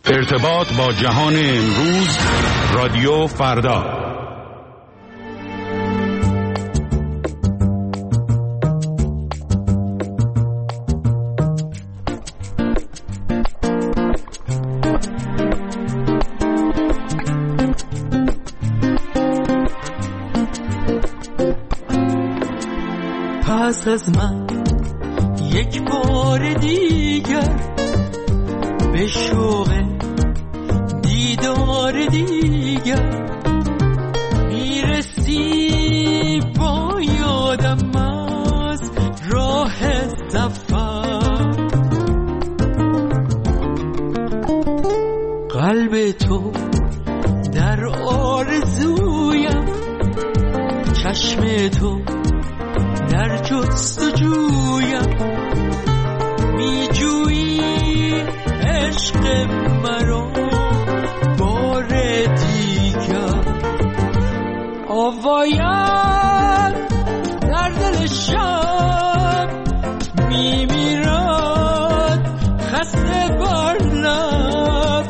ارتباط با جهان امروز، رادیو فردا. پس از من یک بار دیگر به شوق دیدار دیگر میرسی، با یادم از راه سفر. قلب تو در آرزویم، چشم تو در جستجویم، میجویی عشق مرا بار دیگر. آوایم در دل شب میمیرد، خسته بر لب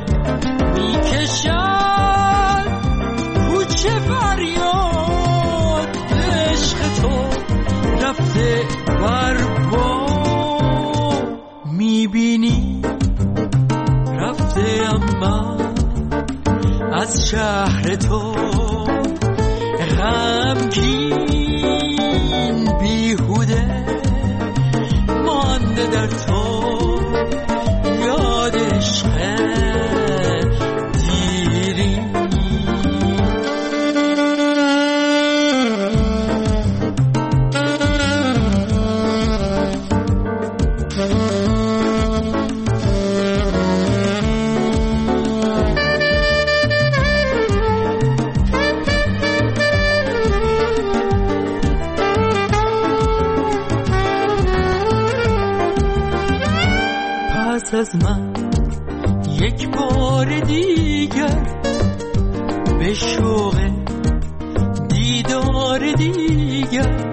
میکشد کوچه فریاد. عشق تو رفته بر بام، میبینی رفته اما از شهر تو. غمگین بیهوده مانده در تو، یاد عشق دیری. پس از من یک بار دیگر به شوق دیدار دیگر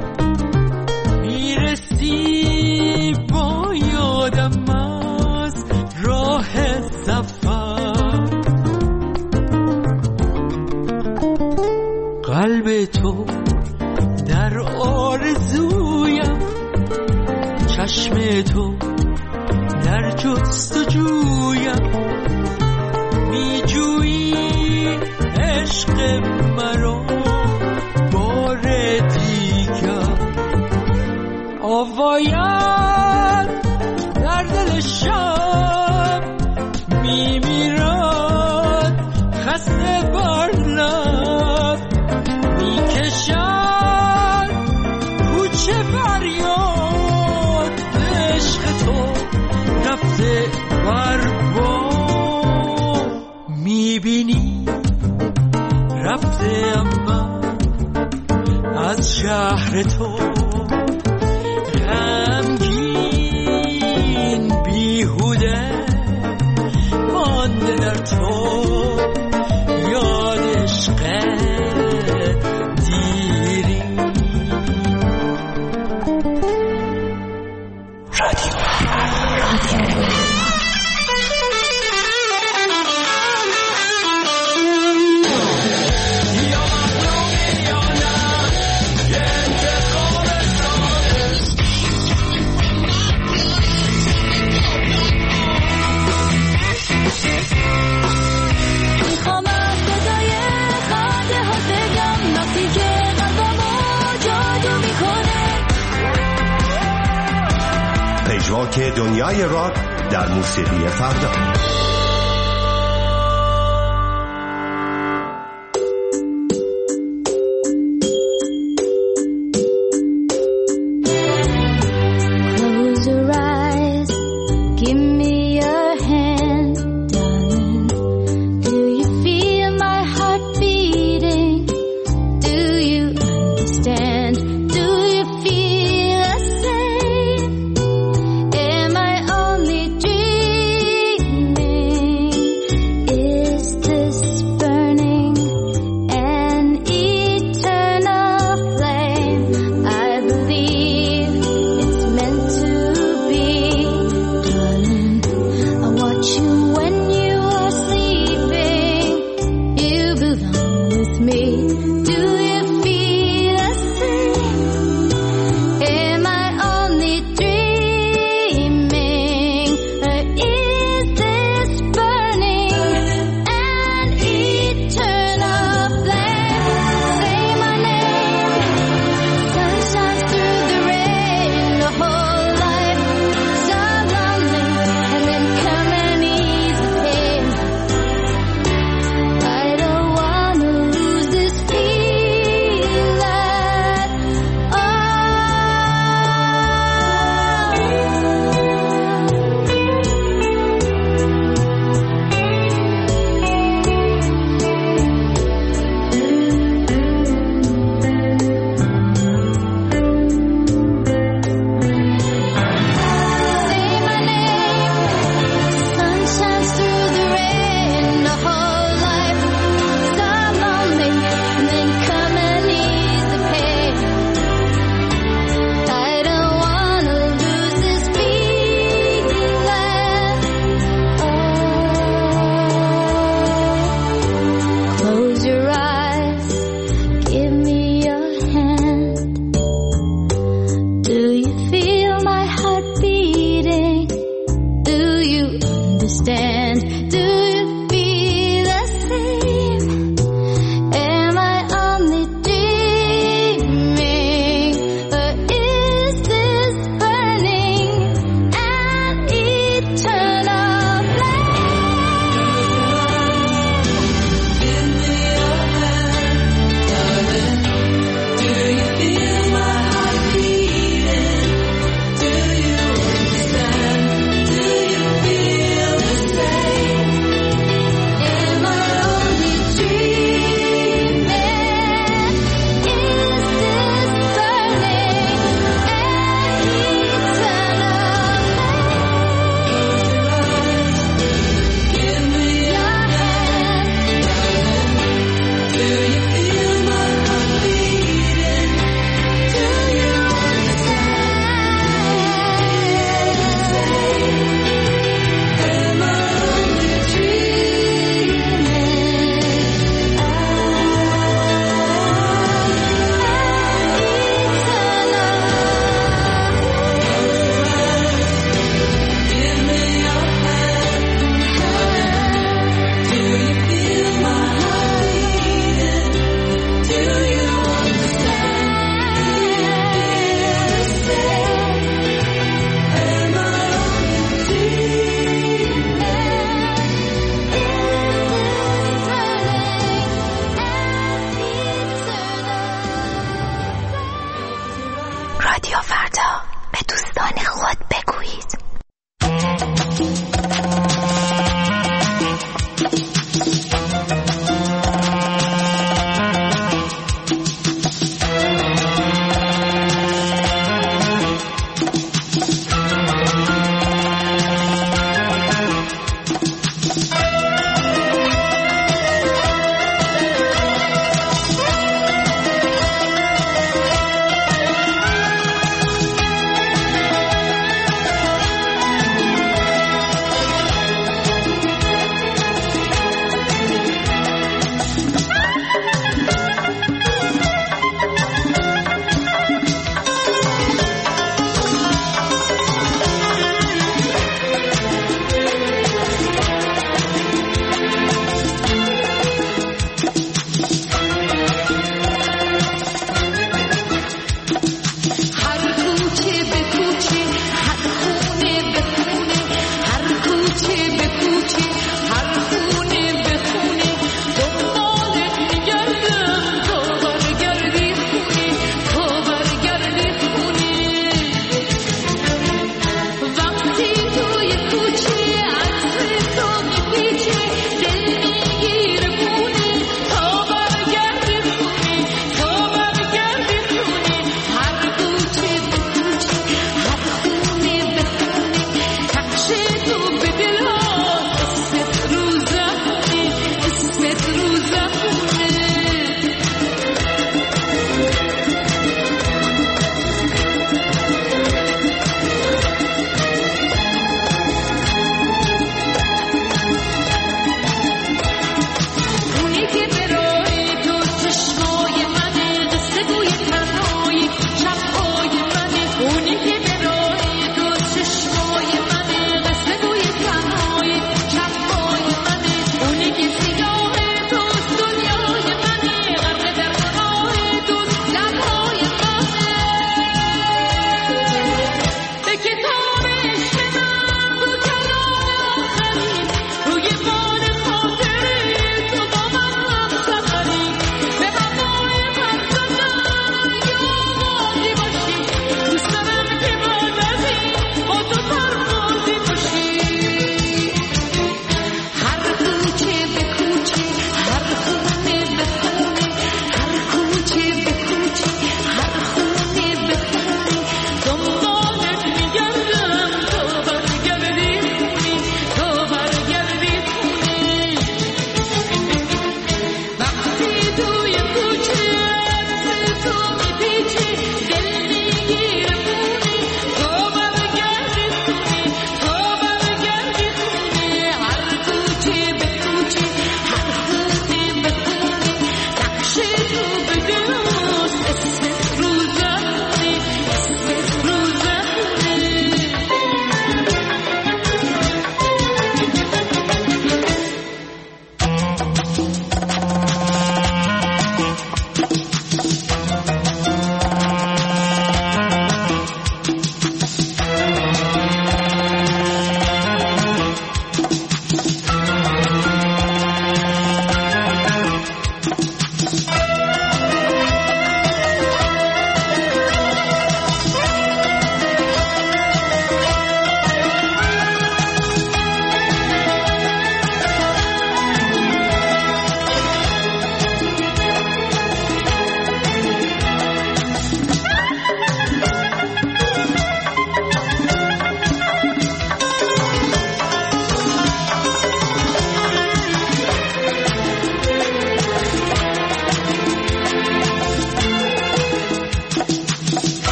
میرسی، با یادم از راه سفر. قلب تو در آرزویم، چشم تو در جستجویم، میجویی عشق مرا بار دیگر. آوایم در دل شب میمیرد، خسته بر لب میکشد کوچه فریاد. عشق تو رفته بر بام، میبینی رفته اما از شهر تو. غمگین بیهوده مانده در تو، یاد عشق دیری. رادیو پژواک دنیای راک در موسیقی فردا. Am I only dreaming? understand. Do you feel the same? Am I only dreaming, or is this burning an eternal flame? Give me your hand, darling. Do you feel my heart beating? Do you understand? Do you feel the same? Am I only dreaming? Is this burning an eternal flame? Give me your hand, darling. Do you feel my heart beating? Do you understand? Am I only رادیو فردا، به دوستان خود بگویید. تو به دل ها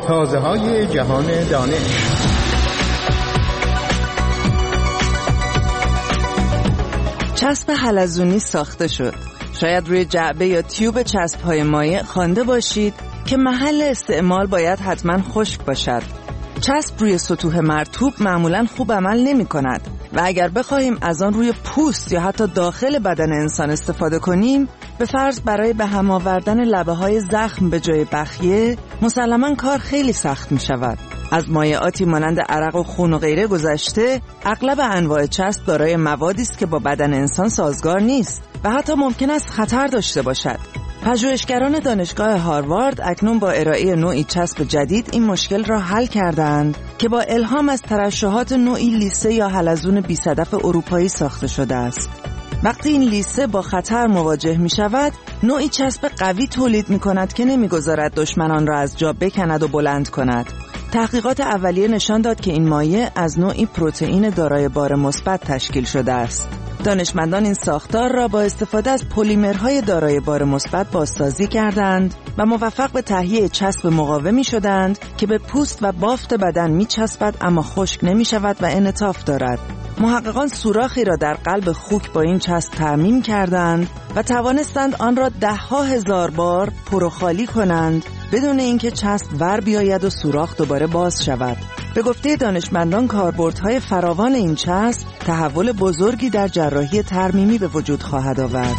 تازه‌های جهان دانش. چسب حلزونی ساخته شد. شاید روی جعبه یا تیوب چسب‌های مایع خوانده باشید که محل استعمال باید حتما خشک باشد. چسب روی سطوح مرطوب معمولاً خوب عمل نمی‌کند و اگر بخواهیم از آن روی پوست یا حتی داخل بدن انسان استفاده کنیم، به فرض برای به هم آوردن لبه‌های زخم به جای بخیه، مسلماً کار خیلی سخت می‌شود. از مایعاتی مانند عرق و خون و غیره گذشته، اغلب انواع چسب دارای موادی است که با بدن انسان سازگار نیست و حتی ممکن است خطر داشته باشد. پژوهشگران دانشگاه هاروارد اکنون با ارائه نوعی چسب جدید این مشکل را حل کردند که با الهام از ترشحات نوعی لیسه یا حلزون بی‌صدف اروپایی ساخته شده است. وقتی این لیسه با خطر مواجه می شود، نوعی چسب قوی تولید می کند که نمی گذارد دشمنان را از جا بکند و بلند کند. تحقیقات اولیه نشان داد که این مایع از نوعی پروتئین دارای بار مثبت تشکیل شده است. دانشمندان این ساختار را با استفاده از پلیمرهای دارای بار مثبت بازسازی کردند و موفق به تهیه چسب مقاومی شدند که به پوست و بافت بدن می‌چسبد اما خشک نمی‌شود و انعطاف دارد. محققان سوراخی را در قلب خوک با این چسب ترمیم کردند و توانستند آن را 10,000 بار پر و خالی کنند بدون اینکه چسب ور بیاید و سوراخ دوباره باز شود. به گفته دانشمندان کاربردهای فراوان این چسب تحول بزرگی در جراحی ترمیمی به وجود خواهد آورد.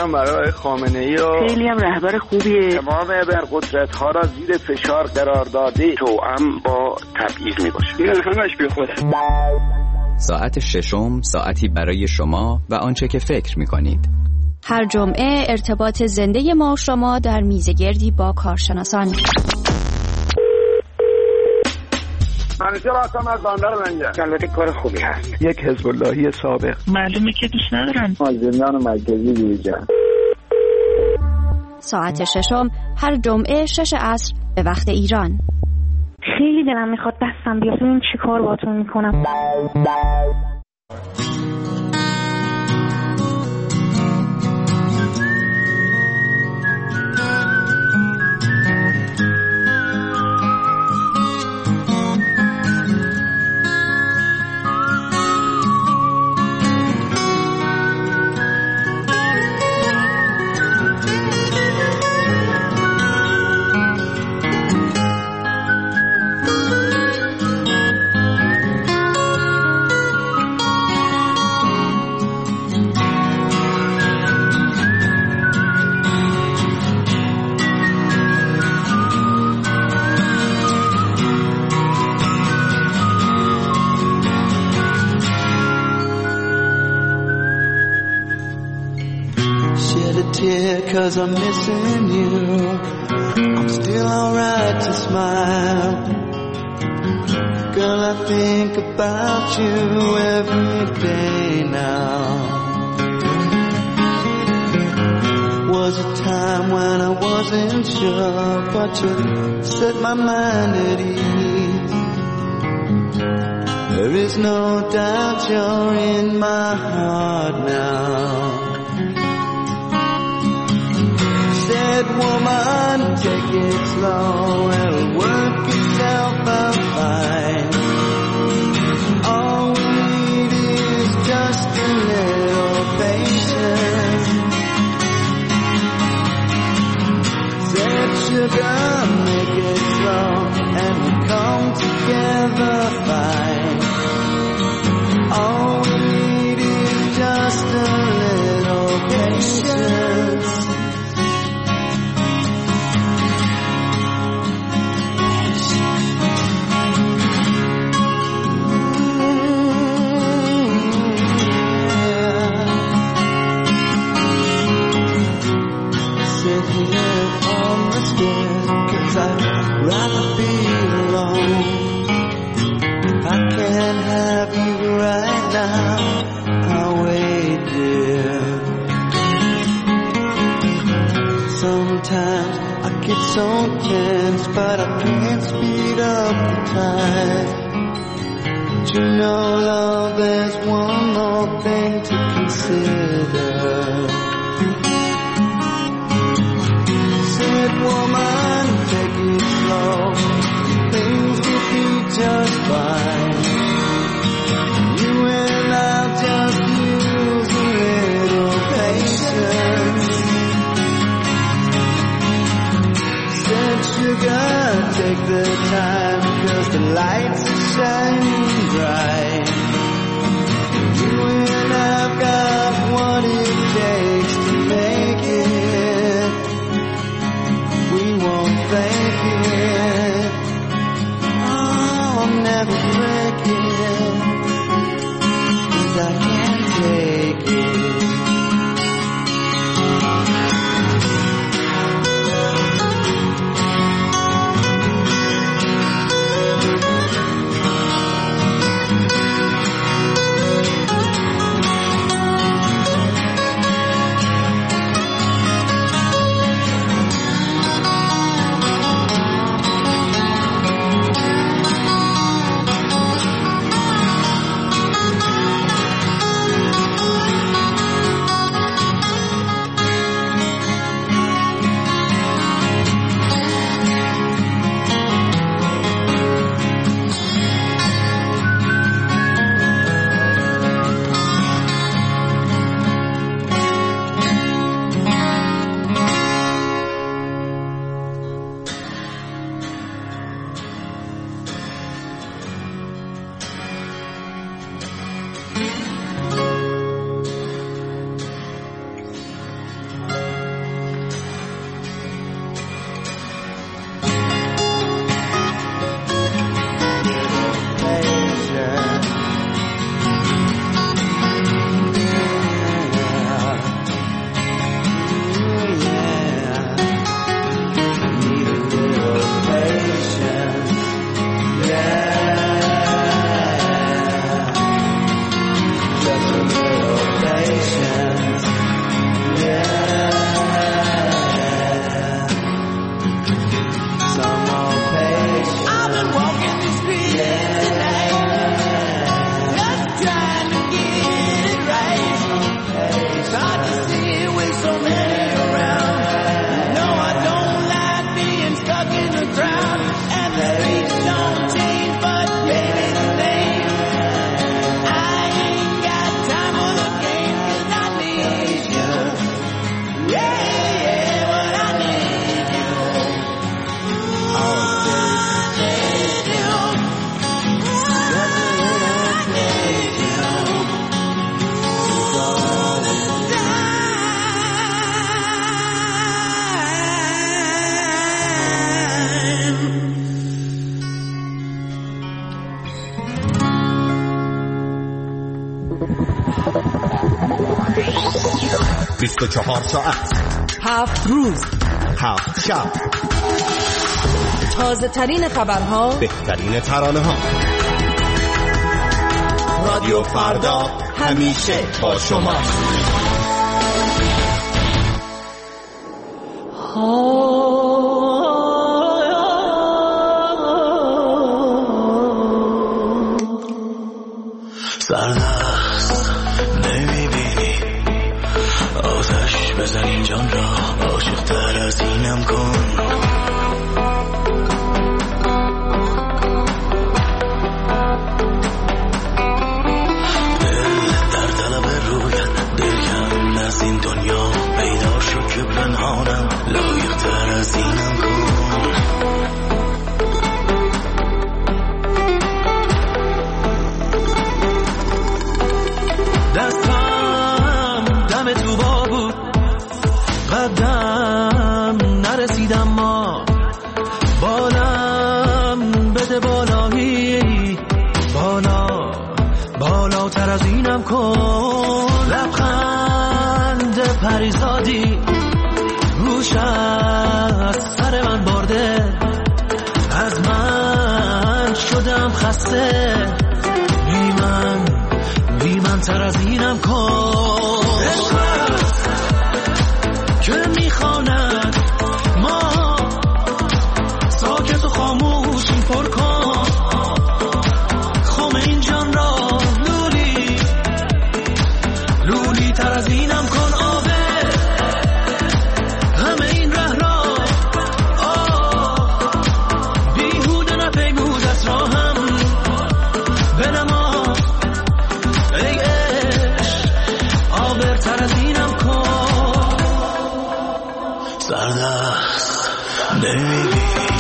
میکنم برای خامنه‌ای و خیلی هم رهبر خوبیه. تمام ابرقدرت‌ها را زیر فشار قرار داده، توأم با تبعیض میباشه. این همش بیخوده. ساعت ششم، ساعتی برای شما و آنچه که فکر میکنید. هر جمعه ارتباط زنده ما و شما در میزگردی با کارشناسان. منیجر هستم از بندر منجر. البته کار خوبی هست. یک حزب اللهی سابق. معلومه که دوست ندارن. از زندان مرکزی بیرون. ساعت ششم هر جمعه 6 عصر به وقت ایران. خیلی دلم میخواد دستم بیاد ببین چی کار باهاتون میکنم. Cause I'm missing you. I'm still alright to smile. Girl, I think about you every day now. Was a time when I wasn't sure, but you set my mind at ease. There is no doubt you're in my heart now. Said woman, take it slow, it'll work itself out fine. All we need is just a little patience. Said sugar, make it slow, and we'll come together fine. All we need is just a little patience. Cause I'd rather be alone. If I can't have you right now, I'll wait, dear. Sometimes I get so tense, but I can't speed up the time. But you know, love, there's one more thing to consider. Woman, take it slow, things will be just fine. You and I'll just use a little patience. Said sugar, take the time, cause the lights are shining bright. You and I've got what it takes to make it. Thank it. Oh, I'll never break it, 'cause I can't take it. 24 ساعت 7 روز 7 شب. تازه ترین خبرها، بهترین ترانه ها. رادیو فردا همیشه با شما. سردست نمیبینی آتش بزن این جان را، عاشق تر از اینم کن. دل در طلب رویت، دل کم از این دنیا پیدا شد که پنهانم، لایق تر از اینم کن. دستم دم تو با بود، قدم نرسیدم، ما بالم بده بالایی، بالا بالاتر از اینم کن. لبخند پریزادی روش از سر من برده، از من شدم خسته، بی من تر از اینم کن. عشقت که میخواند ما ساکت و خاموشیم، پر کن خم این جان را، لولی تر از اینم کن. آبه همه این ره را، بیهوده نپیمود از راهم، بنما ای عشق آبرتر از اینم کن. سردست نمیبینی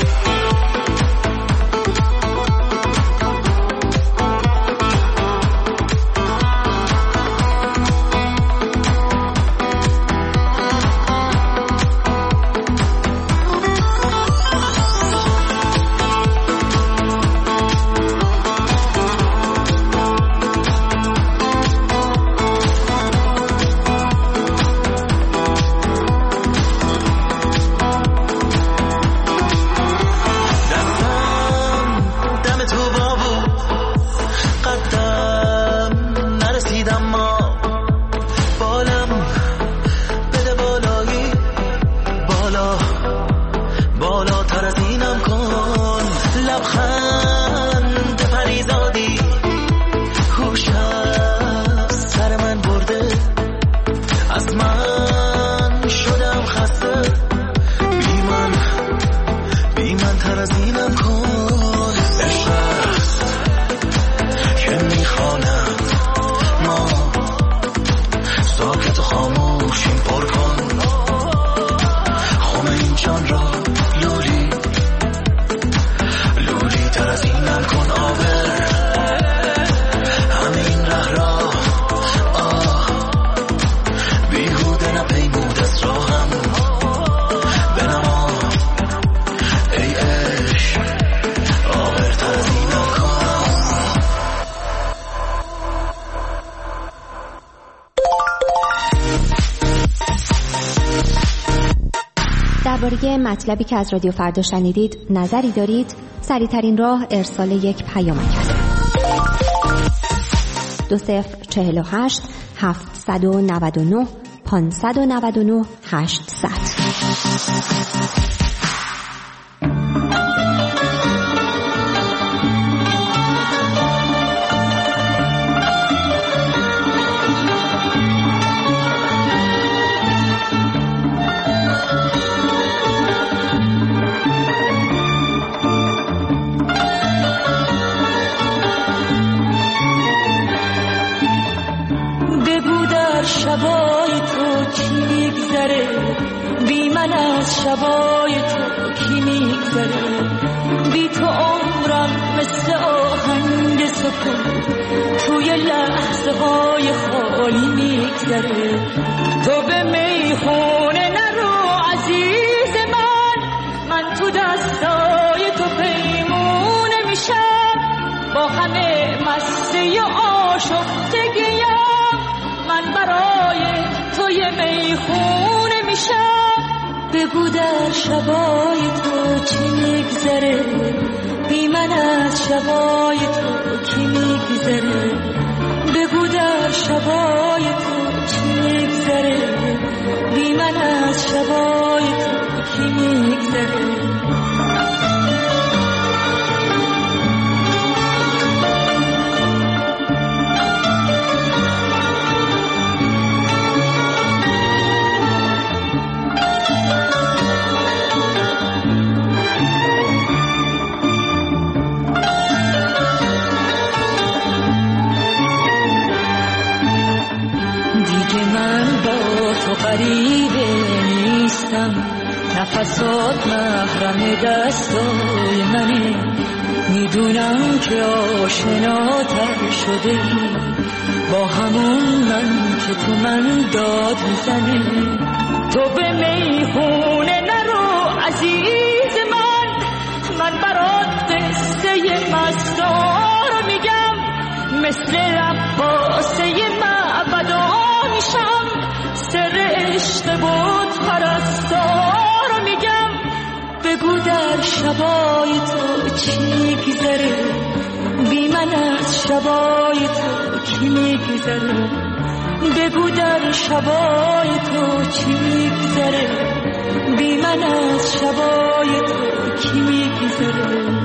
درباره مطلبی که از رادیو فردا شنیدید نظری دارید؟ سریع‌ترین راه ارسال یک پیامک است. 2048 799 599 800. شبای تو کی میگذره، بی من از شبای تو کی میگذره، بی تو عمرم مثل آهنگ سکون توی لحظه های خالی میگذره. تو به میخونه نرو عزیز من تو دستای تو پیمونه میشم، با همه مسته آشفتگیم من برای توی میخونه بگو در شبای تو چی میگذره، بی من از شبای تو کی میگذره. بگو در شبای تو چی میگذره، بی من از شبای تو کی میگذره. غریبه نیستم، نفسات محرم دستای منه، میدونم که آشناتر شده ای با همون من که تو من داد میزنه. تو به میخونه نرو عزیز من برات قصه مستار میگم، مثل رقاصه معبدا میشم، سر عشق بود پرستار میگم. بگو در شبای تو چی گذره، بی من از شبای تو کی میگذره. بگو در شبای تو چی گذره، بی من از شبای تو کی میگذره.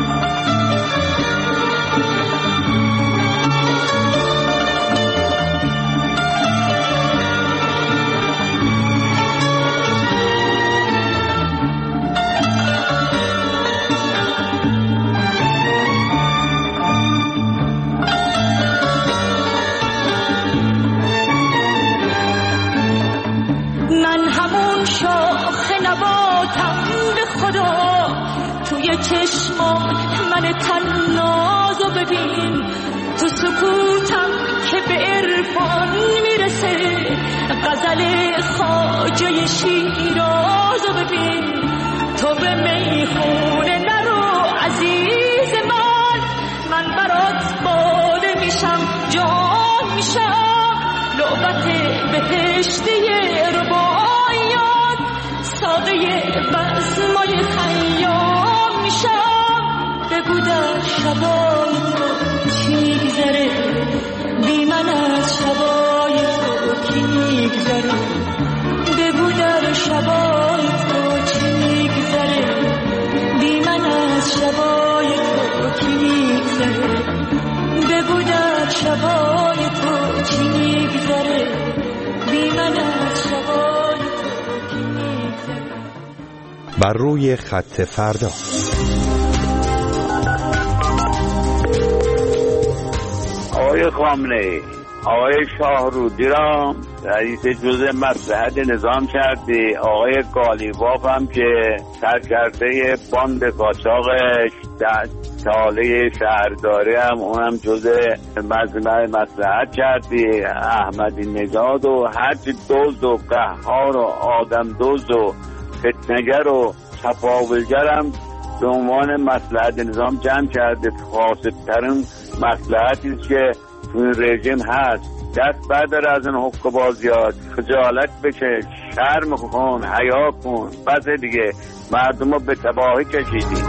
توی چشمات من تنازو ببین، تو سکوتم که به عرفان میرسه، غزل خواجه شیرازو ببین. تو به میخونه نرو عزیز من برات باده میشم، جان میشم، لعبت بهشتی رباعیات، ساقه بزمای خیام میشم. بگو در شبای تو چی میگذره، بی من از شبای تو کی میگذره. بگو در شبای تو چی میگذره، بی من از شبای تو کی میگذره. بگو در شبای تو چی میگذره، بی من از شبای تو کی میگذره. بر روی خط فردا. آقای خامنه‌ای، آقای شاهرودی را رئیس جزء مصلحت نظام کردی، آقای قالیباف هم که سرکرده باند قاچاق تاله شهرداری هم اونم جزء مجمع مصلحت کردی، احمدی نژاد و هرچی دزد و قهار و آدم دزد و فتنگر و تفاولگر هم به عنوان مصلحت نظام جمع کرده. خاصترین مصلحتی که تو این رژیم هست، دست بردار از این حقوق بازیات، خجالت بکش، شرم کن، حیا کن. بس دیگه، مردم رو به تباهی کشیدی.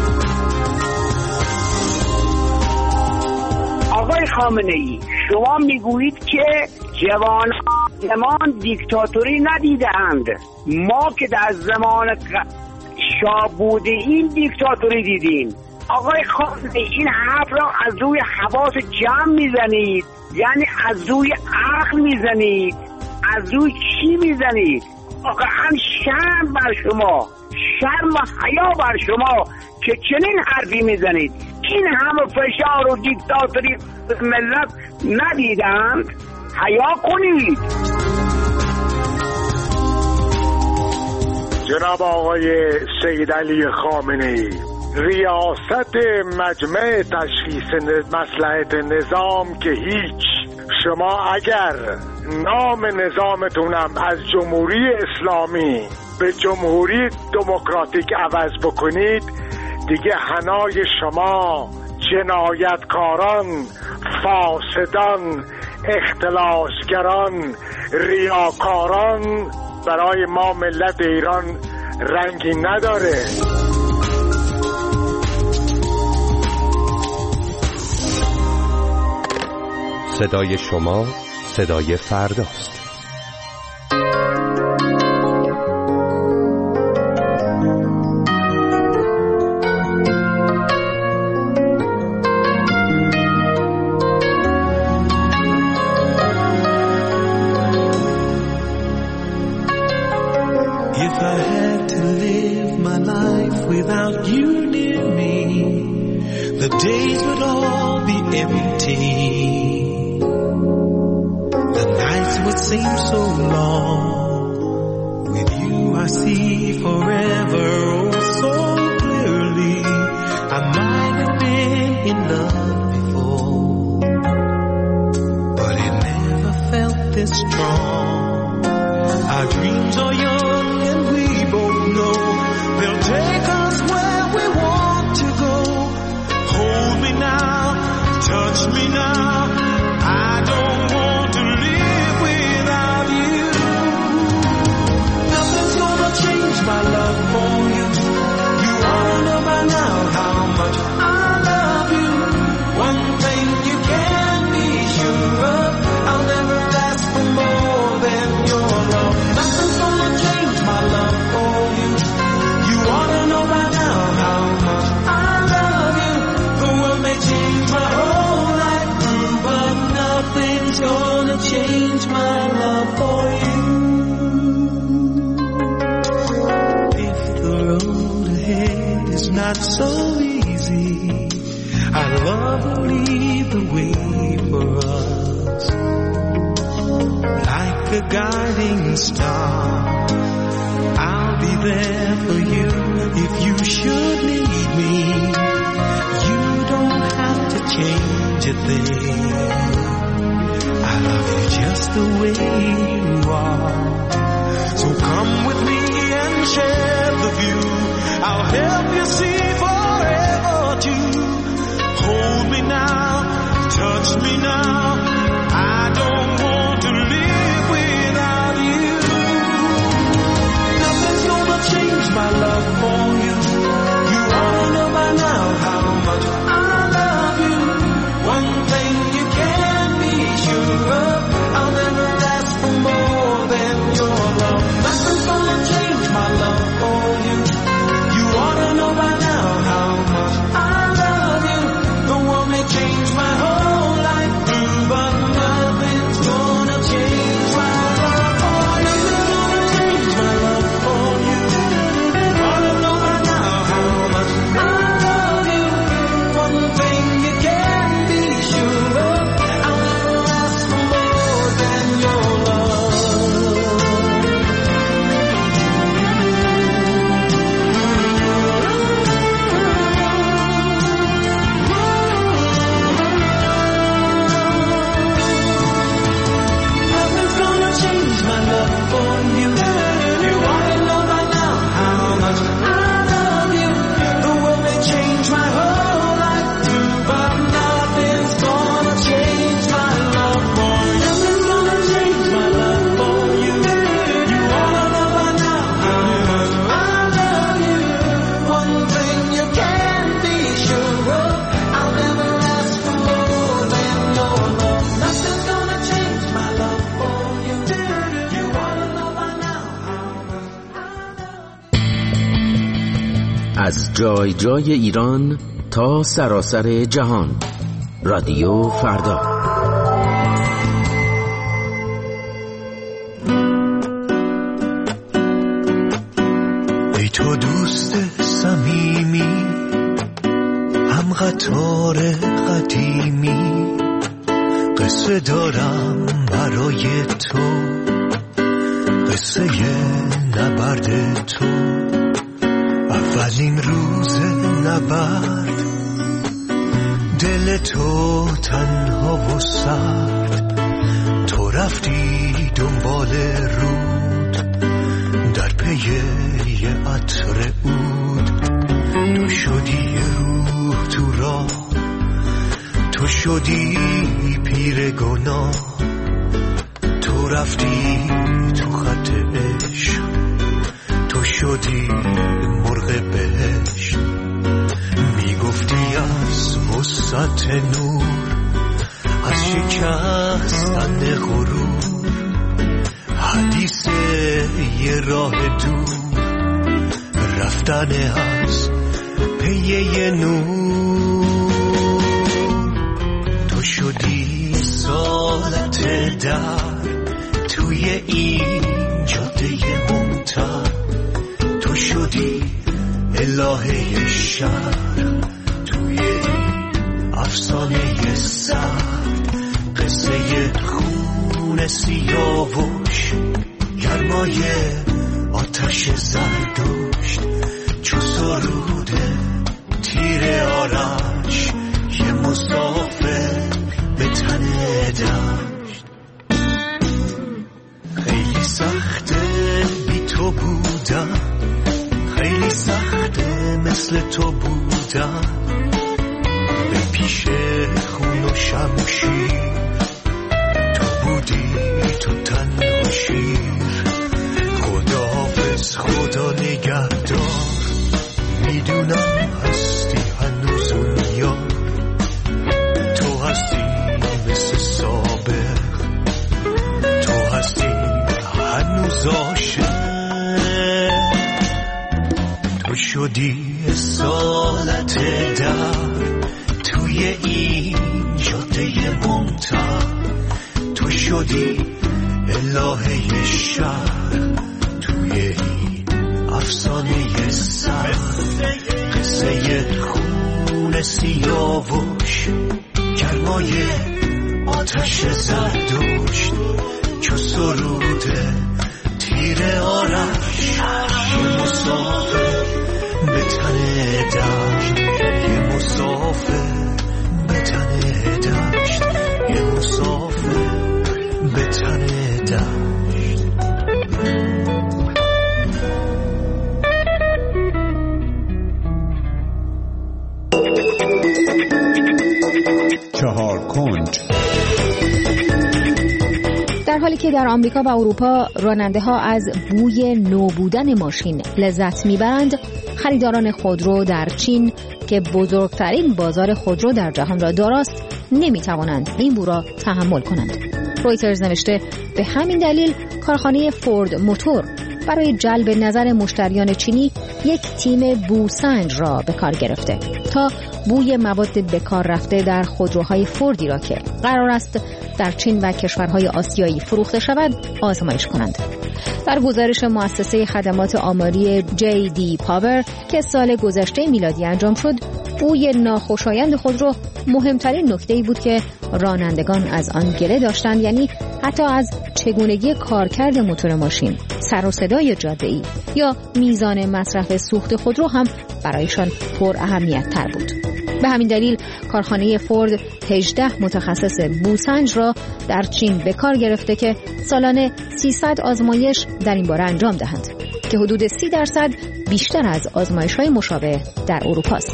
آقای خامنه‌ای، شما میگویید که جوانان دیکتاتوری ندیدند، ما که در زمان شاه بوده این دیکتاتوری دیدیم. آقای خامنه‌ای، این حرف را از روی حواس جمع میزنید، یعنی از روی عقل میزنید، از روی چی میزنید؟ واقعا شرم بر شما، شرم و حیا بر شما که چنین حرفی میزنید. این همه فشار و دیکتاتوری ملت ندیدند؟ حیا کنید. جناب آقای سید علی خامنه‌ای، ریاست مجمع تشخیص مصلحت نظام که هیچ، شما اگر نام نظامتونم از جمهوری اسلامی به جمهوری دموکراتیک عوض بکنید، دیگه حنای شما جنایتکاران، فاسدان، اختلاسگران، ریاکاران برای ما ملت ایران رنگی نداره. صدای شما صدای فرداست. از جای جای ایران تا سراسر جهان، رادیو فردا. ای تو دوست صمیمی، هم قطار قدیمی، قصه دارم برای تو، قصه نبرد تو. اولین روز نبرد، دل تو تنها و سرد، تو رفتی دنبال رود، در پی یه عطر عود. تو شدی روح تو راه، تو شدی پیر گناه، تو رفتی تو خط عشق، تو شدی مرغ بهشت. میگفتی از وسعت نور، از شکستن غرور، حدیث یه راه دور، رفتن از پیه نور. تو شدی سالت در توی این جاده ممتد، تو شدی الهه شهر توی این افسانه سرد. قصه خون سیاوش، گرمای آتش زردشت، چو سروده تیر آرش، یه مسافر به تن دشت. خیلی سخته بی تو بودم، خیلی سخته مثل تو بودم، به پیش خون و شمشیر. تو بودی تو تن و شیر. خداحافظ خدا نگهدار، میدونم هستی هنوز اون یار. تو هستی مثل سابق، تو هستی هنوز عاشق. تو شدی سالت در توی این جاده ممتد، تو شدی الهه شهر توی این افسانه سر. قصه خون سیاوش، گرمای آتش زردشت، چو سروده تیر آرش، یه مسافر به تن دشت، یه مسافر به تن دشت، یه مسافر به تن دشت. چهار کنج. در حالی که در آمریکا و اروپا راننده ها از بوی نو بودن ماشین لذت میبرند، خریداران خودرو در چین که بزرگترین بازار خودرو در جهان را داراست نمیتوانند این بو را تحمل کنند. رویترز نوشته به همین دلیل کارخانه فورد موتور برای جلب نظر مشتریان چینی یک تیم بوسنج را به کار گرفته تا بوی مواد به کار رفته در خودروهای فوردی را که قرار است در چین و کشورهای آسیایی فروخته شود آزمایش کنند. در گزارش مؤسسه خدمات آماری JD Power که سال گذشته میلادی انجام شد، بوی ناخوشایند خودرو مهمترین نکته‌ای بود که رانندگان از آن گله داشتند، یعنی حتی از چگونگی کارکرد موتور ماشین، سر و صدای جاده‌ای یا میزان مصرف سوخت خودرو هم برایشان پر اهمیت تر بود. به همین دلیل کارخانه فورد 18 متخصص بوسنج را در چین به کار گرفته که سالانه 300 آزمایش در این باره انجام دهند که حدود 30% بیشتر از آزمایش‌های مشابه در اروپا است.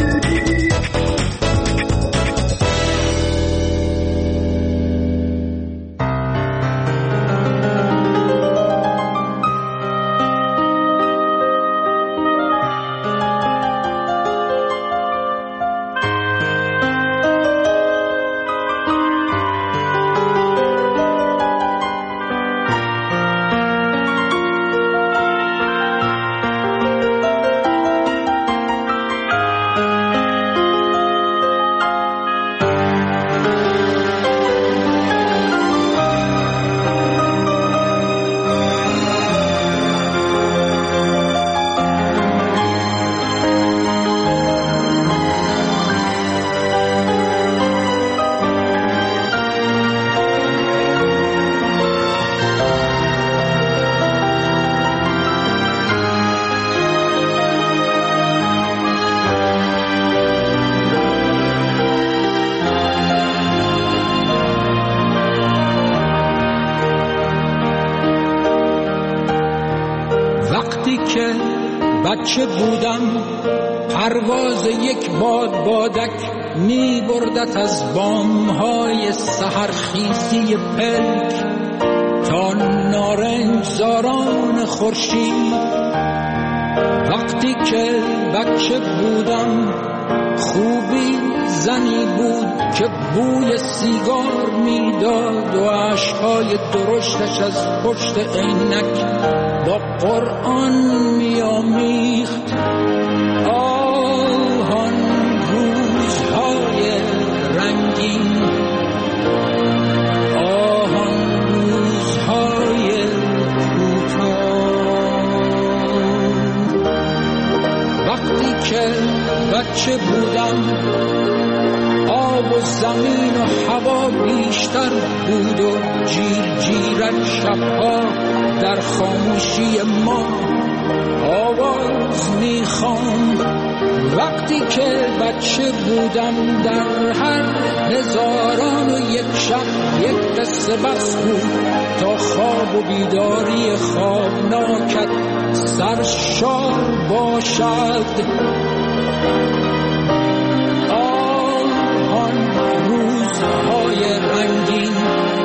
بچه بودم پرواز یک بادک می بردت از بامهای سحرخیزی پلک تا نارنجزاران خورشید. وقتی که بچه بودم خوبی زنی بود که بوی سیگار میداد و عشقای درشتش از پشت عینک با قرآن میامیخت. آن روزهای رنگین، آن روزهای کوتاه. وقتی که بچه بودم آب و زمین و هوا بیشتر بود و جیر جیرک شبها در خاموشی ما آواز میخواند. وقتی که بچه بودم در هر 1001 شب یک قصه بس بود تا خواب و بیداری خوابناکت سرشار باشد. آن روزهای رنگین،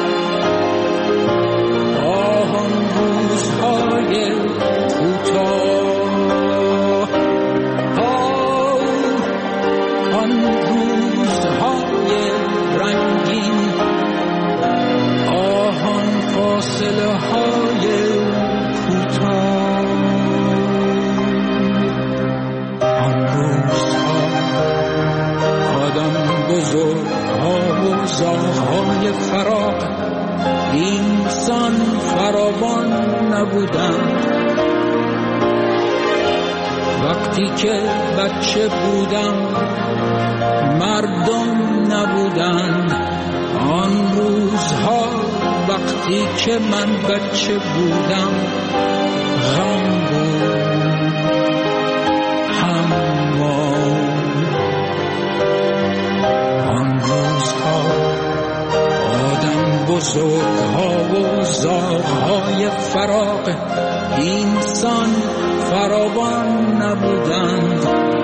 آن روزهای کوتاه، آن روزهای رنگین، آن فاصله های کوتاه. آن روزها آدم بزرگها و زاغهای فراق اینسان فراوان نبودند. وقتی که بچه بودم مردم نبودند. آن روزها وقتی که من بچه بودم غم بود، هموار. آن روزها آدم بزرگها و زاغهای فراق اینسان فراوان نبودند.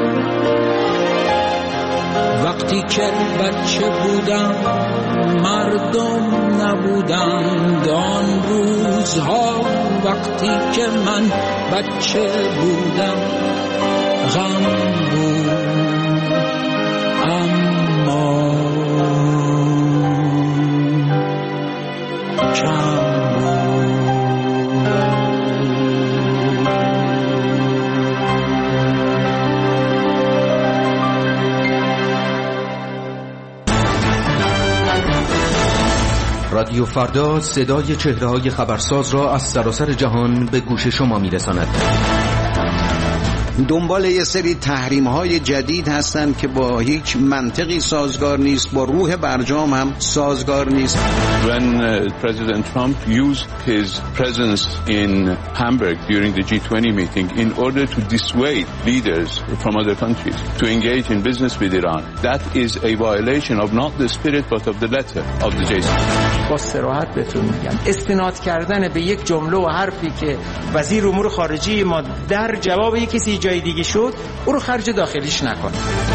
وقتی که بچه بودم مردم نبودند. آن روزها وقتی که من بچه بودم غم بود، اما کم رادیو فردا صدای چهره‌های خبرساز را از سراسر جهان به گوش شما می‌رساند. دنبال یه سری تحریم‌های جدید هستند که با هیچ منطقی سازگار نیست، با روح برجام هم سازگار نیست. When President Trump used his presence in Hamburg during the G20 meeting in order to dissuade leaders from other countries to engage in business with Iran, that is a violation of not the spirit but of the letter of the J7. با صراحت بهتون میگم استناد کردن به یک جمله و حرفی که وزیر امور خارجه ما در جواب یک کسی جای دیگه شد، او رو خرج داخلیش نکنه.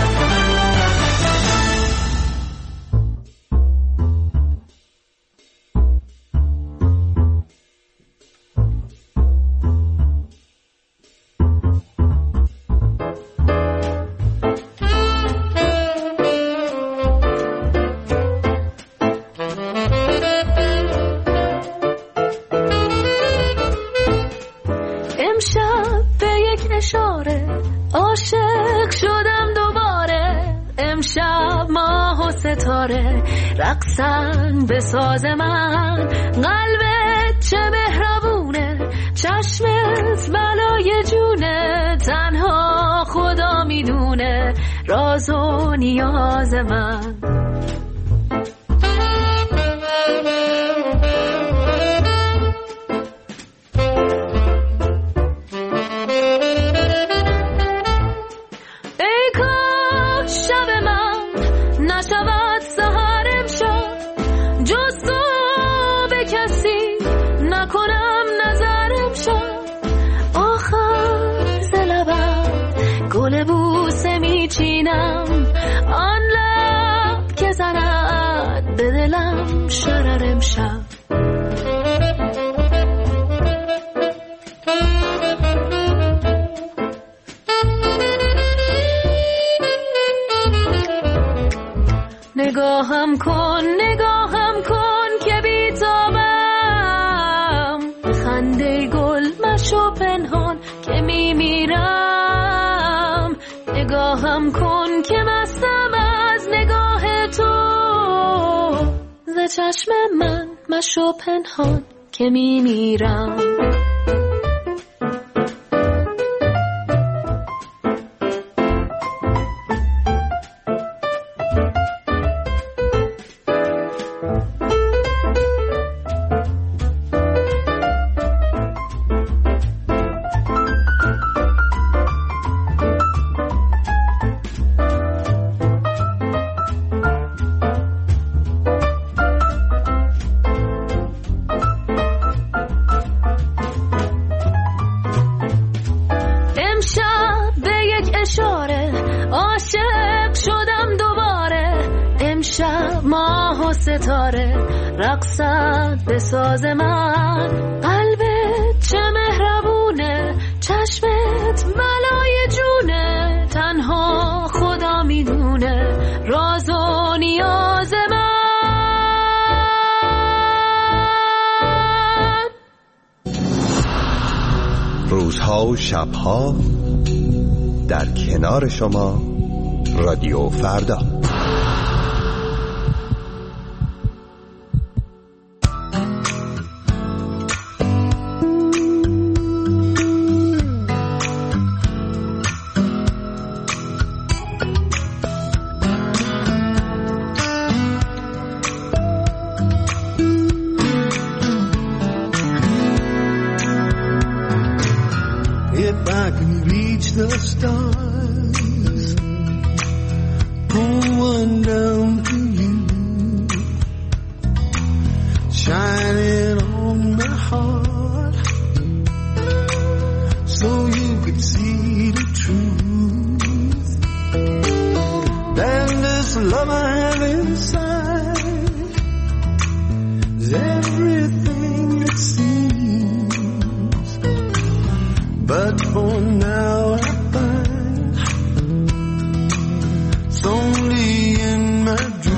رقصن به ساز من، قلبت چه مهربونه، چشمت بلای جونه، تنها خدا میدونه راز و نیاز من. ای کاش شب من نشود سحر امشب، جز تو به کسی نکنم نظر امشب. آخر ز لبم گل بوسه میچینم، آن لب که زند به دلم شرر امشب. نگاهم کن که بیتابم، خنده گل مشو پنهان که میمیرم. نگاهم کن که مستم از نگاه تو، ز چشم من مشو پنهان که میمیرم. رقصت به ساز من، قلبت چه مهربونه، چشمت بلای جونه، تنها خدا میدونه راز و نیاز من. روزها و شبها در کنار شما، رادیو فردا. It's only in my dreams.